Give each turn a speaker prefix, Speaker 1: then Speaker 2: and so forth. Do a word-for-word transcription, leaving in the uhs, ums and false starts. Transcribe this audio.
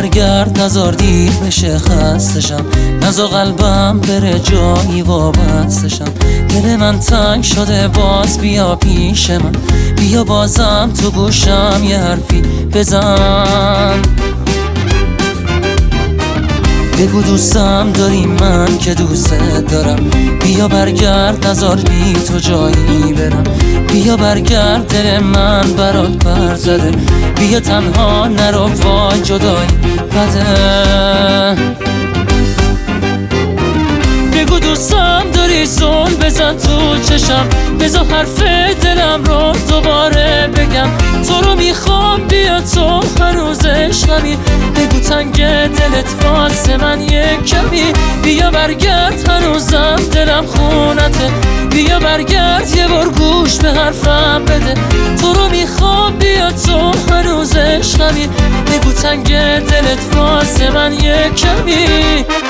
Speaker 1: برگرد نزار دیر بشه خستشم، نزار قلبم بره جایی وابستشم. دل من تنگ شده باز بیا پیش من، بیا بازم تو گوشم یه حرفی بزن. بگو دوستم داری من که دوست دارم، بیا برگرد نزار بی تو جایی برم. بیا برگرد دل من برات پر زده، بیا تنها نرو وای جدایی بده. بگو دوستم داری زل بزن تو چشم، بذار حرف دلم رو دوباره بگم. تو رو میخوام بیا تو هنوز عشقمی، بگو تنگ دلت واسه من یه کمی. بیا برگرد هنوزم دلم خونته، بیا برگرد یه بار گوش به حرفم بده. تو رو میخوام بیا تو هنوز عشقمی، بگو تنگ دلت واسه من یه کمی.